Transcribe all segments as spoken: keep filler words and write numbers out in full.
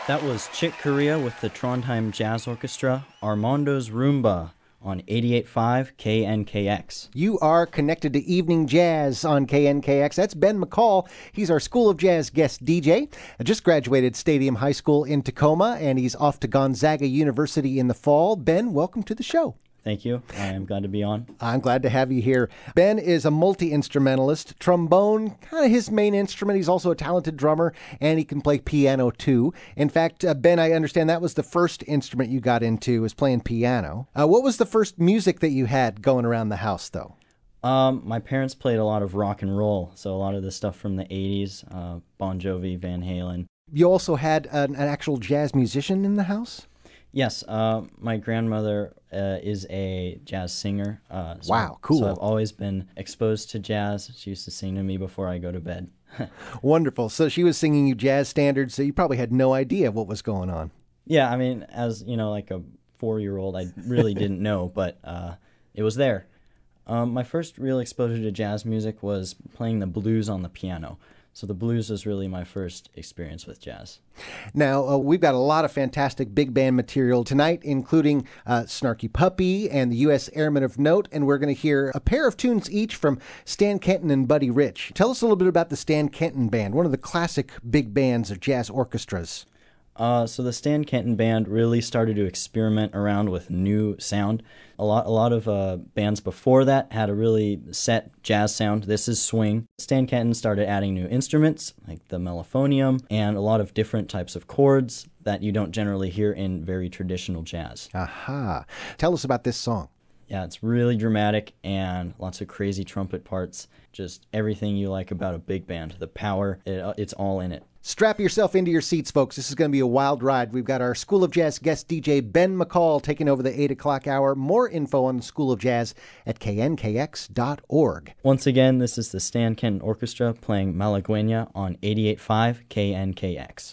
That was Chick Corea with the Trondheim Jazz Orchestra, Armando's Roomba on eighty-eight point five K N K X. You are connected to Evening Jazz on K N K X. That's Ben McCall. He's our School of Jazz guest D J. Just graduated Stadium High School in Tacoma, and he's off to Gonzaga University in the fall. Ben, welcome to the show. Thank you. I am glad to be on. I'm glad to have you here. Ben is a multi-instrumentalist. Trombone, kind of his main instrument. He's also a talented drummer, and he can play piano, too. In fact, uh, Ben, I understand that was the first instrument you got into, was playing piano. Uh, what was the first music that you had going around the house, though? Um, my parents played a lot of rock and roll, so a lot of the stuff from the eighties, uh, Bon Jovi, Van Halen. You also had an, an actual jazz musician in the house? Yes, uh, my grandmother uh, is a jazz singer. Uh, so, wow, cool. So I've always been exposed to jazz. She used to sing to me before I go to bed. Wonderful. So she was singing you jazz standards, so you probably had no idea what was going on. Yeah, I mean, as, you know, like a four-year-old, I really didn't know, but uh, it was there. Um, my first real exposure to jazz music was playing the blues on the piano. So the blues was really my first experience with jazz. Now, uh, we've got a lot of fantastic big band material tonight, including uh, Snarky Puppy and the U S Airmen of Note, and we're going to hear a pair of tunes each from Stan Kenton and Buddy Rich. Tell us a little bit about the Stan Kenton Band, one of the classic big bands of jazz orchestras. Uh, so the Stan Kenton Band really started to experiment around with new sound. A lot, a lot of uh, bands before that had a really set jazz sound. This is swing. Stan Kenton started adding new instruments, like the mellophonium, and a lot of different types of chords that you don't generally hear in very traditional jazz. Aha. Tell us about this song. Yeah, it's really dramatic and lots of crazy trumpet parts. Just everything you like about a big band. The power, it, it's all in it. Strap yourself into your seats, folks. This is going to be a wild ride. We've got our School of Jazz guest D J Ben McCall taking over the eight o'clock hour. More info on the School of Jazz at K N K X dot org. Once again, this is the Stan Kenton Orchestra playing Malagueña on eighty-eight point five K N K X.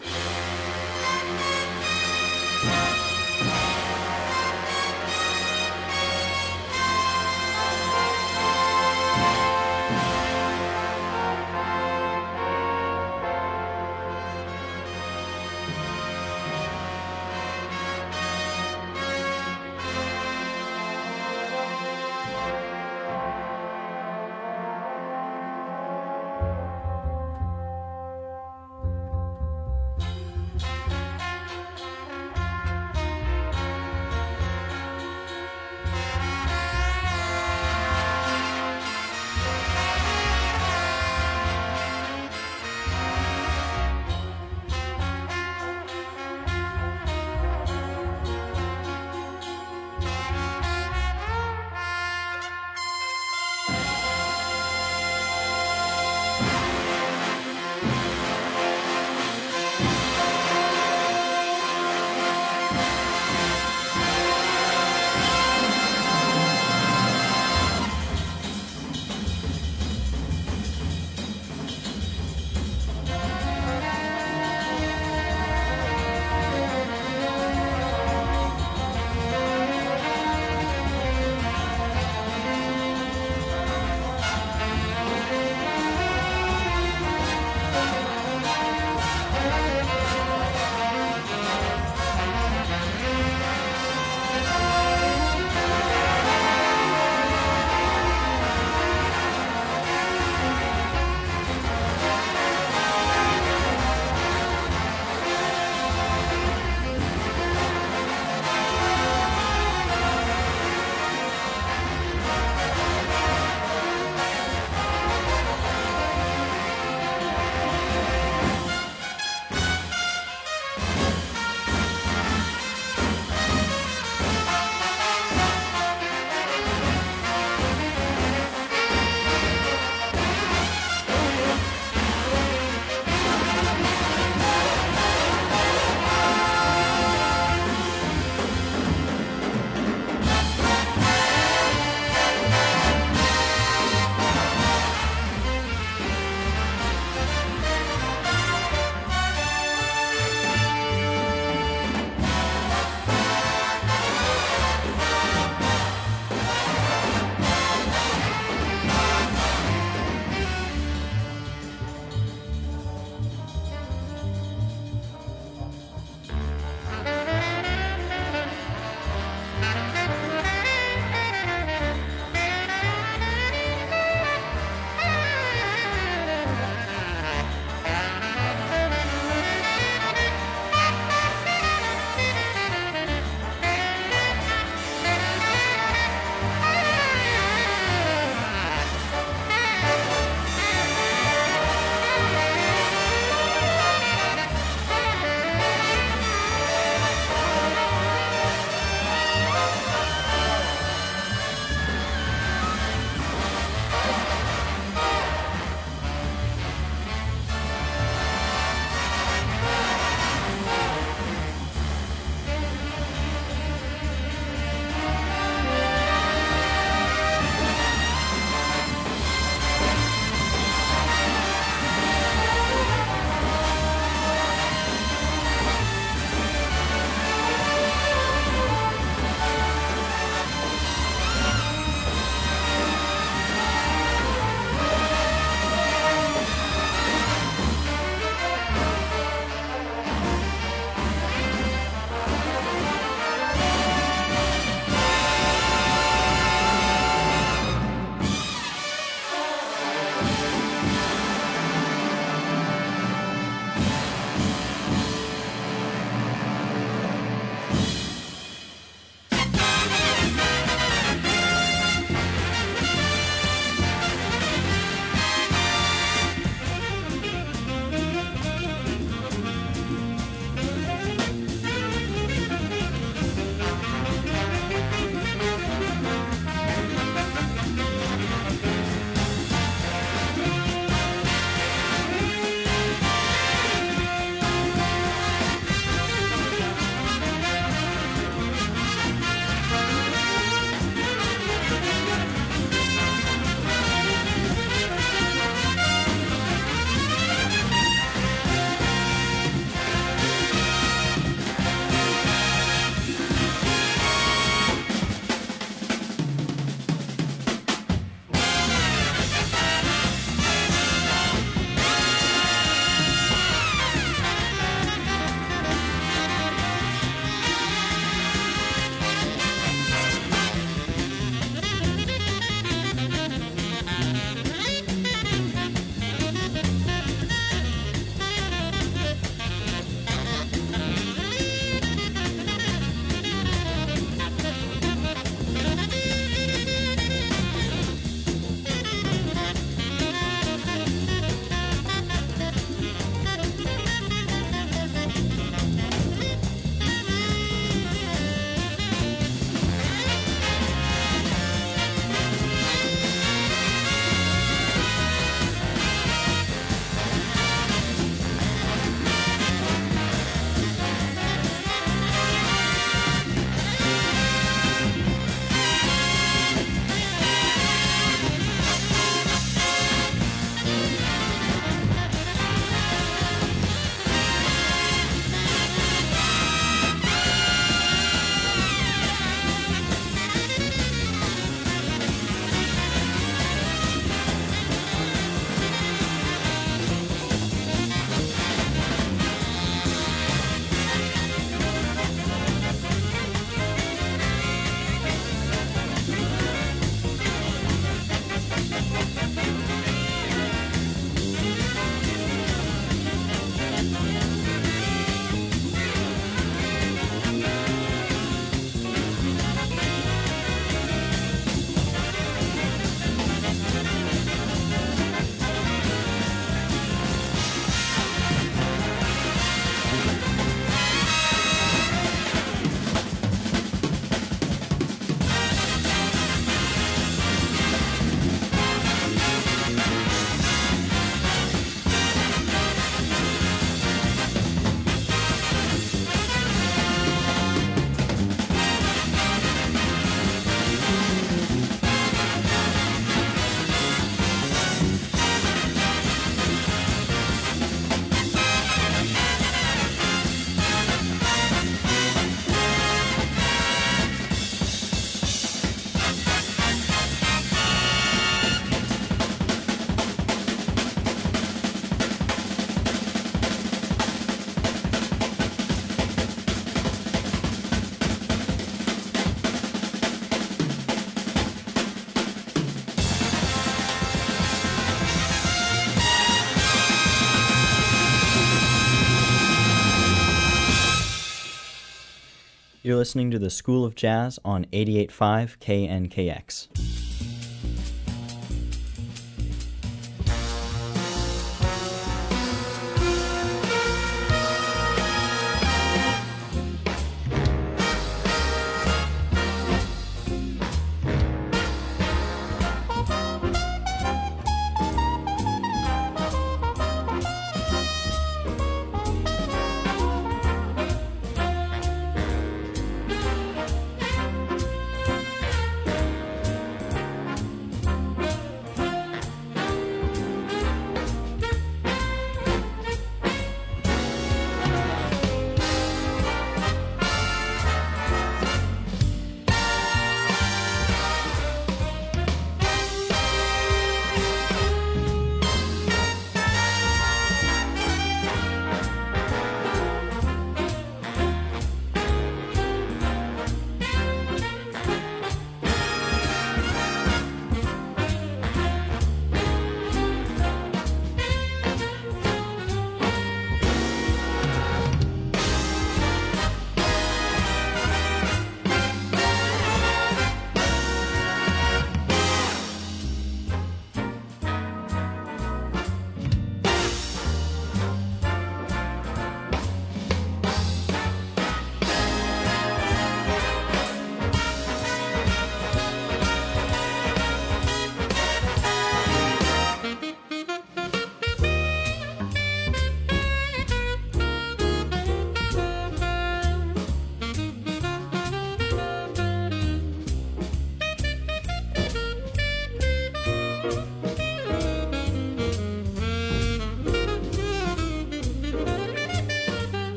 You're listening to the School of Jazz on eighty-eight point five K N K X.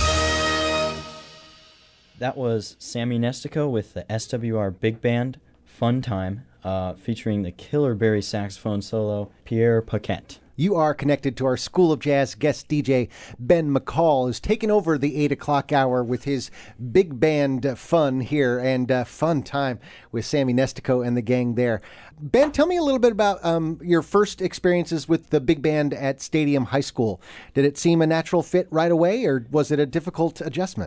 That was Sammy Nestico with the S W R Big Band Fun Time, uh, featuring the killer Barry saxophone solo, Pierre Paquette. You are connected to our School of Jazz guest D J, Ben McCall, who's taken over the eight o'clock hour with his big band fun here and uh, Fun Time with Sammy Nestico and the gang there. Ben, tell me a little bit about um, your first experiences with the big band at Stadium High School. Did it seem a natural fit right away, or was it a difficult adjustment?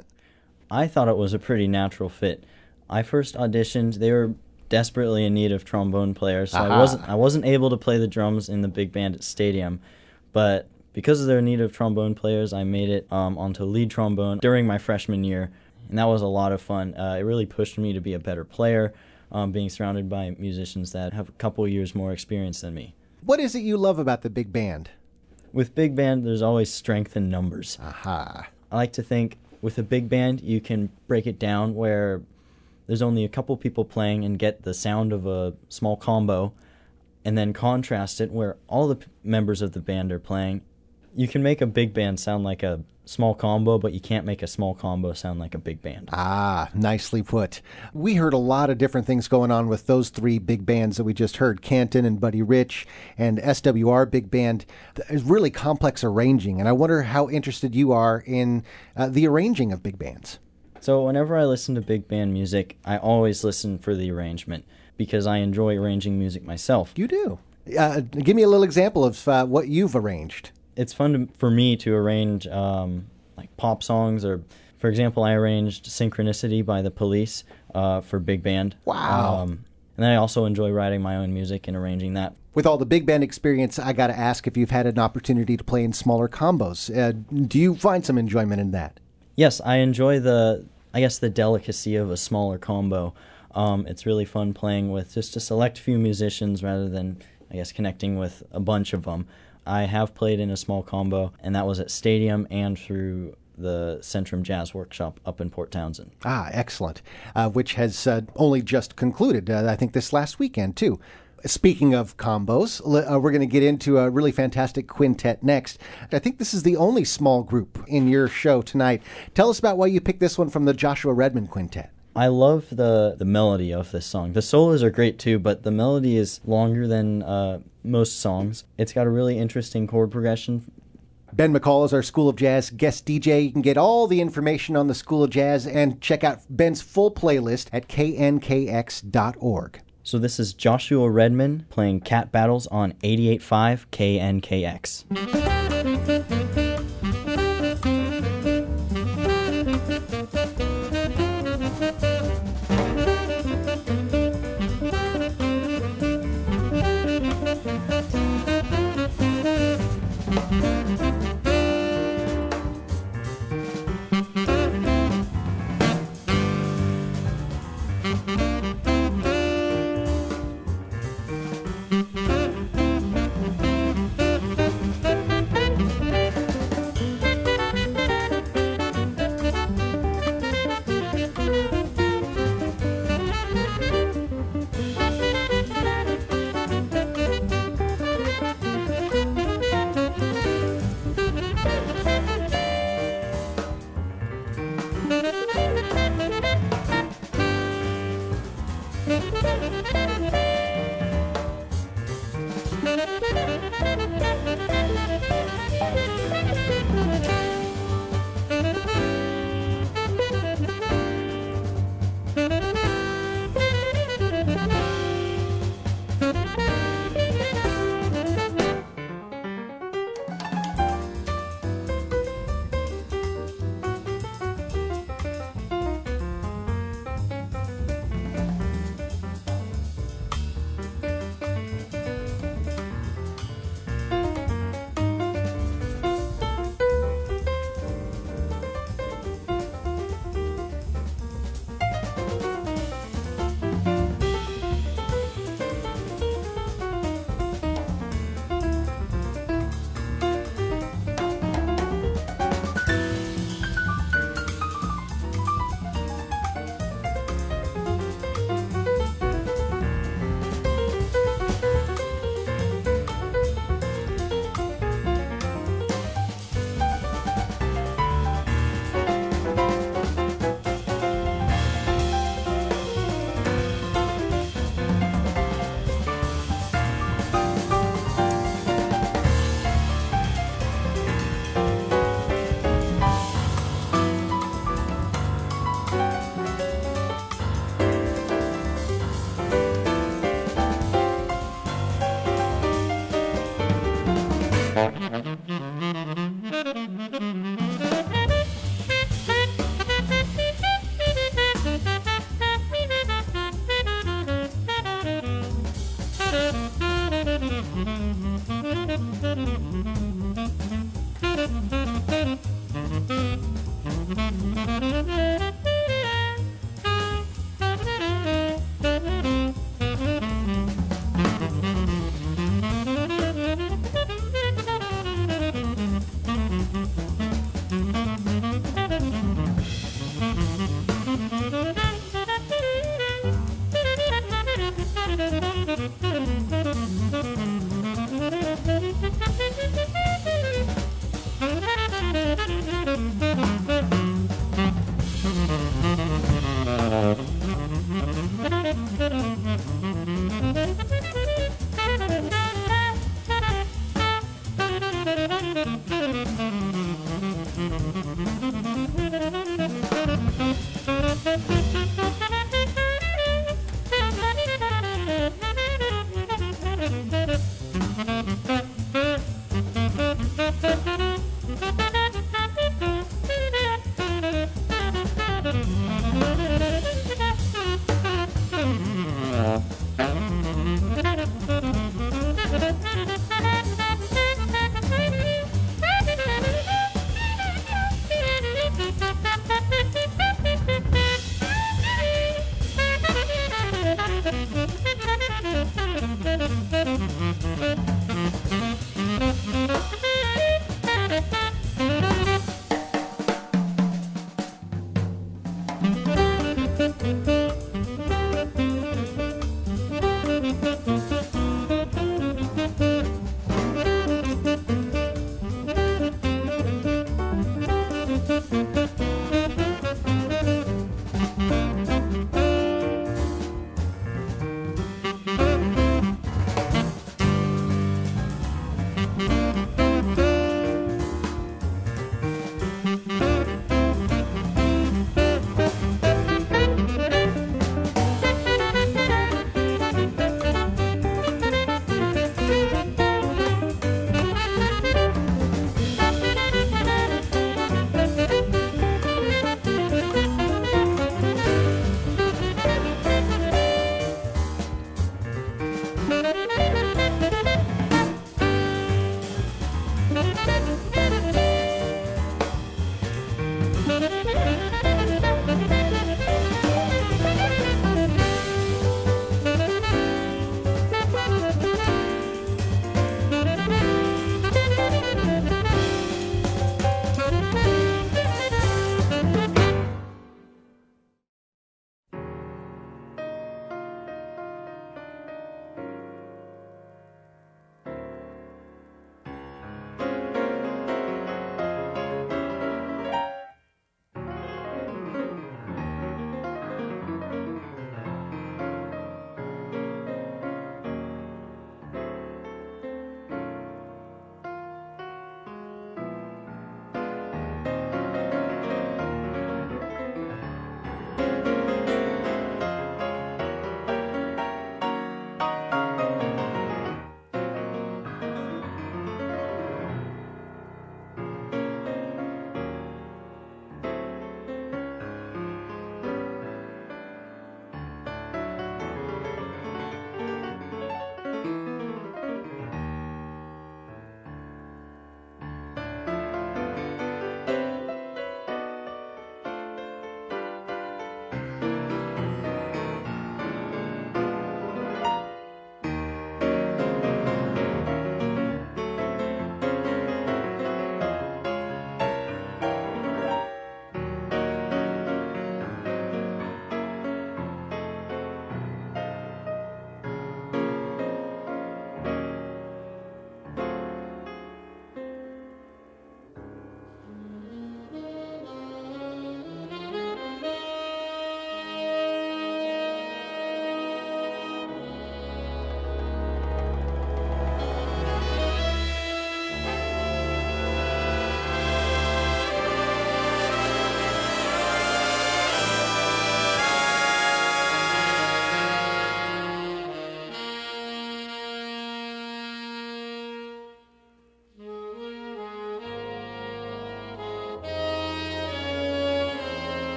I thought it was a pretty natural fit. I first auditioned. They were desperately in need of trombone players, so Aha. I wasn't I wasn't able to play the drums in the big band at Stadium, but because of their need of trombone players, I made it um, onto lead trombone during my freshman year, and that was a lot of fun. Uh, it really pushed me to be a better player, um, being surrounded by musicians that have a couple years more experience than me. What is it you love about the big band? With big band, there's always strength in numbers. Aha. I like to think with a big band, you can break it down where there's only a couple people playing and get the sound of a small combo, and then contrast it where all the p- members of the band are playing. You can make a big band sound like a small combo, but you can't make a small combo sound like a big band. Ah, nicely put. We heard a lot of different things going on with those three big bands that we just heard, Canton and Buddy Rich and S W R Big Band. It's really complex arranging, and I wonder how interested you are in uh, the arranging of big bands. So whenever I listen to big band music, I always listen for the arrangement because I enjoy arranging music myself. You do? Uh, give me a little example of uh, what you've arranged. It's fun to, for me to arrange um, like pop songs, or for example, I arranged Synchronicity by The Police uh, for big band. Wow. Um, and then I also enjoy writing my own music and arranging that. With all the big band experience, I got to ask if you've had an opportunity to play in smaller combos. Uh, do you find some enjoyment in that? Yes, I enjoy the, I guess, the delicacy of a smaller combo. Um, it's really fun playing with just a select few musicians rather than, I guess, connecting with a bunch of them. I have played in a small combo, and that was at Stadium and through the Centrum Jazz Workshop up in Port Townsend. Ah, excellent. Uh, which has uh, only just concluded, uh, I think, this last weekend, too. Speaking of combos, uh, we're going to get into a really fantastic quintet next. I think this is the only small group in your show tonight. Tell us about why you picked this one from the Joshua Redman Quintet. I love the, the melody of this song. The solos are great too, but the melody is longer than uh, most songs. It's got a really interesting chord progression. Ben McCall is our School of Jazz guest D J. You can get all the information on the School of Jazz and check out Ben's full playlist at K N K X dot org. So this is Joshua Redman playing Cat Battles on eighty-eight point five K N K X.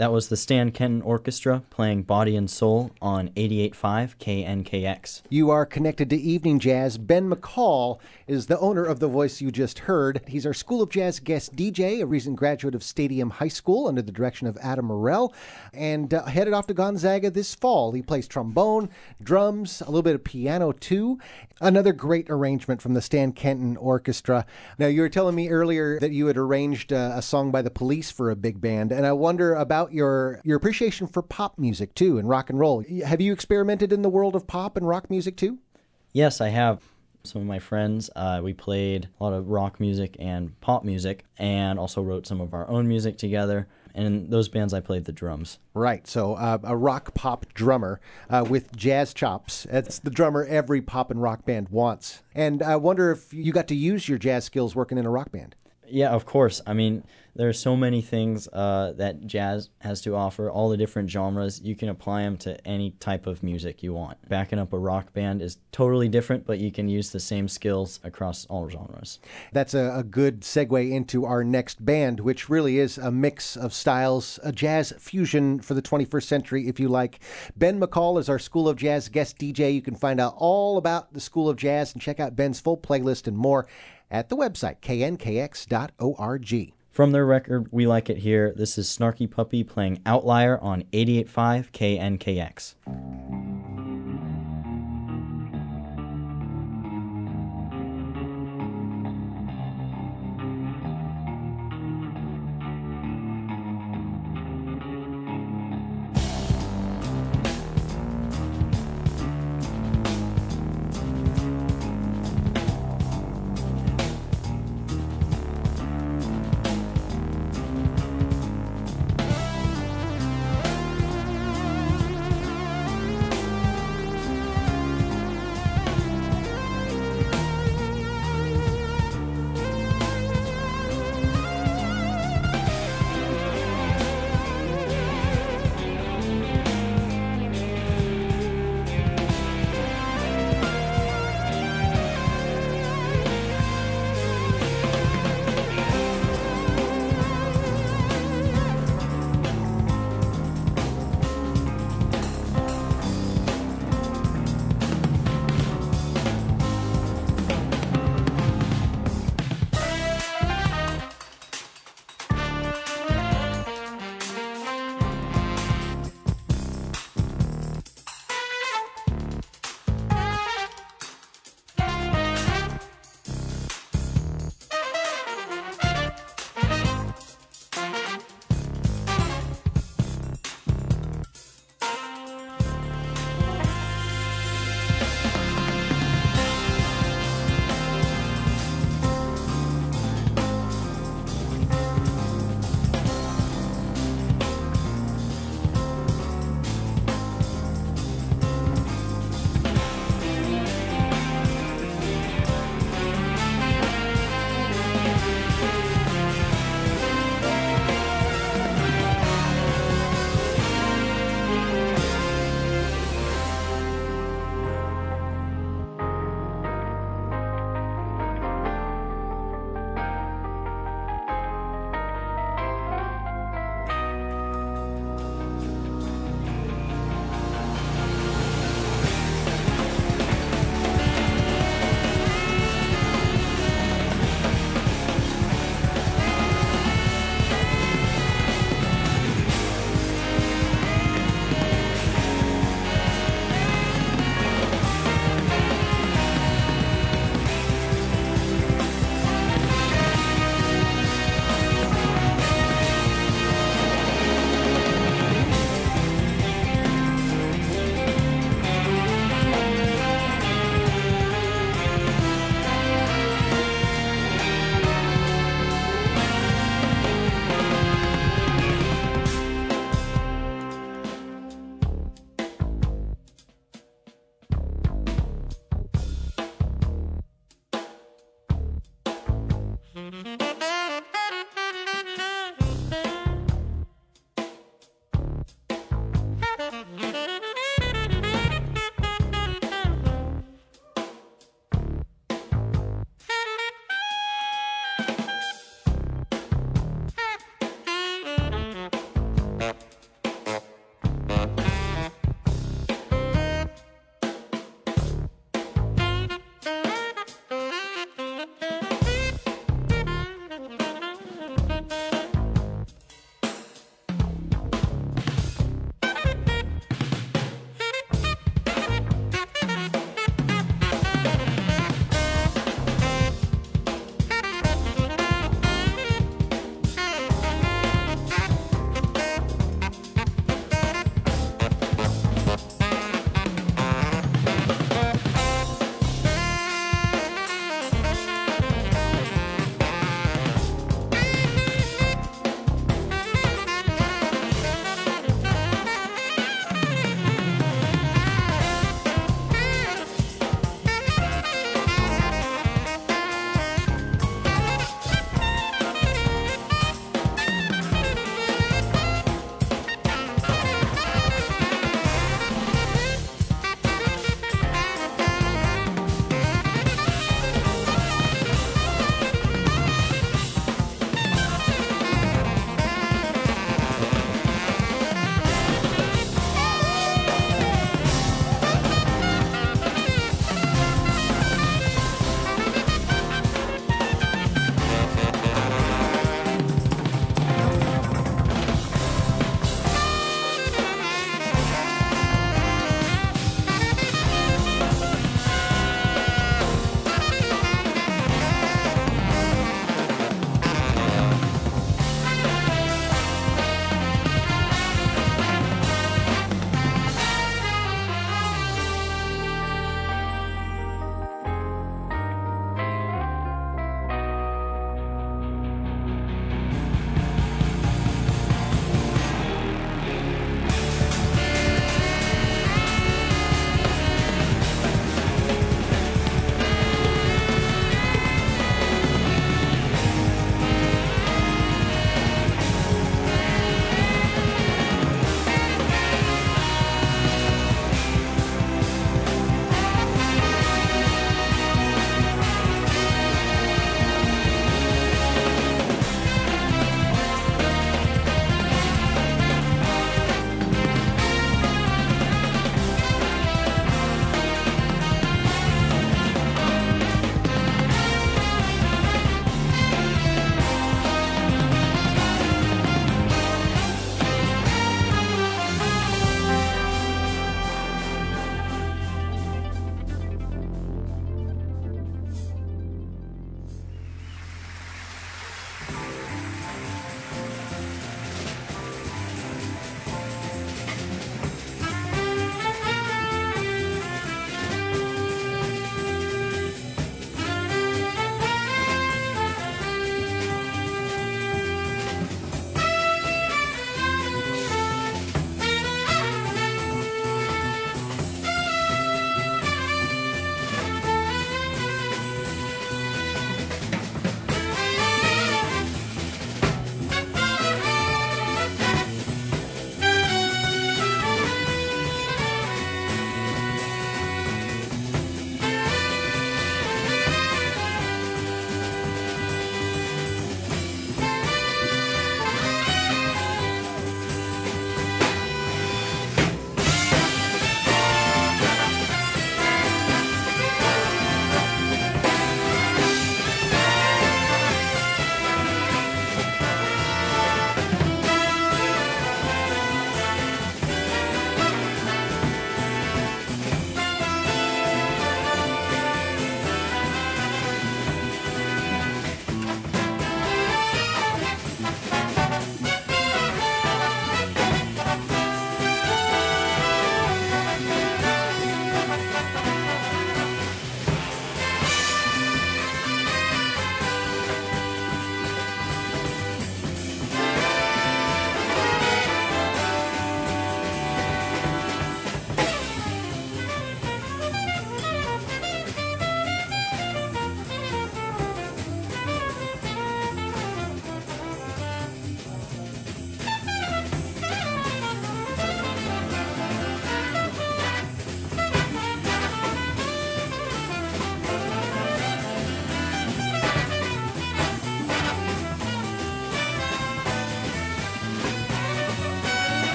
That was the Stan Kenton Orchestra playing Body and Soul on eighty-eight point five K N K X. You are connected to Evening Jazz. Ben McCall is the owner of the voice you just heard. He's our School of Jazz guest D J, a recent graduate of Stadium High School under the direction of Adam Morell, and uh, headed off to Gonzaga this fall. He plays trombone, drums, a little bit of piano too. Another great arrangement from the Stan Kenton Orchestra. Now, you were telling me earlier that you had arranged uh, a song by the Police for a big band, and I wonder about your, your appreciation for pop music too and rock and roll. Have you experimented in the world of pop and rock music too? Yes, I have. Some of my friends, uh, we played a lot of rock music and pop music, and also wrote some of our own music together. And in those bands, I played the drums. Right, so uh, a rock pop drummer uh, with jazz chops. That's the drummer every pop and rock band wants. And I wonder if you got to use your jazz skills working in a rock band. Yeah, of course. I mean, there are so many things uh, that jazz has to offer, all the different genres. You can apply them to any type of music you want. Backing up a rock band is totally different, but you can use the same skills across all genres. That's a, a good segue into our next band, which really is a mix of styles, a jazz fusion for the twenty-first century, if you like. Ben McCall is our School of Jazz guest D J. You can find out all about the School of Jazz and check out Ben's full playlist and more at the website, K N K X dot org. From their record, We Like It Here, this is Snarky Puppy playing Outlier on eighty-eight point five K N K X.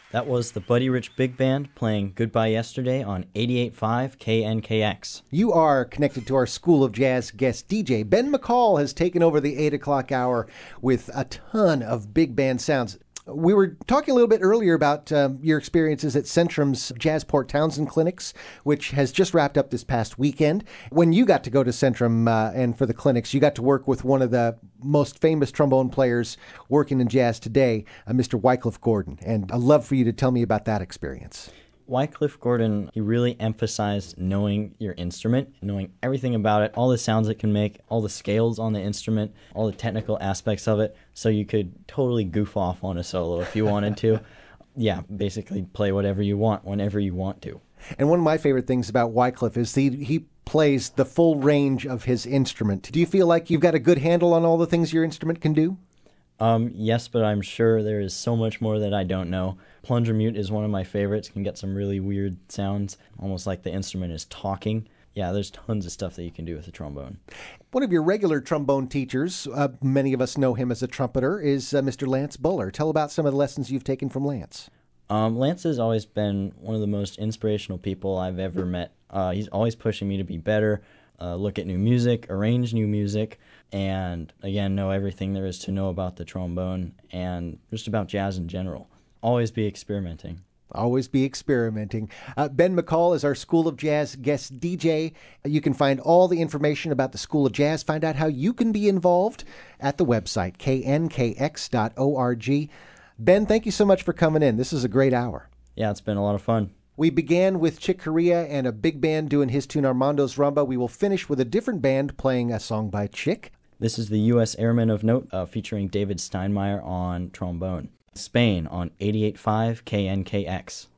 That was the Buddy Rich Big Band playing Goodbye Yesterday on eighty-eight point five K N K X. You are connected to our School of Jazz guest D J. Ben McCall has taken over the eight o'clock hour with a ton of big band sounds. We were talking a little bit earlier about um, your experiences at Centrum's Jazz Port Townsend Clinics, which has just wrapped up this past weekend. When you got to go to Centrum uh, and for the clinics, you got to work with one of the most famous trombone players working in jazz today, uh, Mister Wycliffe Gordon. And I'd love for you to tell me about that experience. Wycliffe Gordon, he really emphasized knowing your instrument, knowing everything about it, all the sounds it can make, all the scales on the instrument, all the technical aspects of it, so you could totally goof off on a solo if you wanted to. Yeah, basically play whatever you want, whenever you want to. And one of my favorite things about Wycliffe is he, he plays the full range of his instrument. Do you feel like you've got a good handle on all the things your instrument can do? Um, yes, but I'm sure there is so much more that I don't know. Plunger mute is one of my favorites. Can get some really weird sounds, almost like the instrument is talking. Yeah, there's tons of stuff that you can do with the trombone. One of your regular trombone teachers, uh, many of us know him as a trumpeter, is uh, Mister Lance Buller. Tell about some of the lessons you've taken from Lance. Um, Lance has always been one of the most inspirational people I've ever met. Uh, he's always pushing me to be better, uh, look at new music, arrange new music, and again, know everything there is to know about the trombone and just about jazz in general. Always be experimenting. Always be experimenting. Uh, Ben McCall is our School of Jazz guest D J. You can find all the information about the School of Jazz, find out how you can be involved at the website, K N K X dot org. Ben, thank you so much for coming in. This is a great hour. Yeah, it's been a lot of fun. We began with Chick Corea and a big band doing his tune Armando's Rumba. We will finish with a different band playing a song by Chick. This is the U S Airmen of Note uh, featuring David Steinmeier on trombone. Spain on eighty-eight point five K N K X.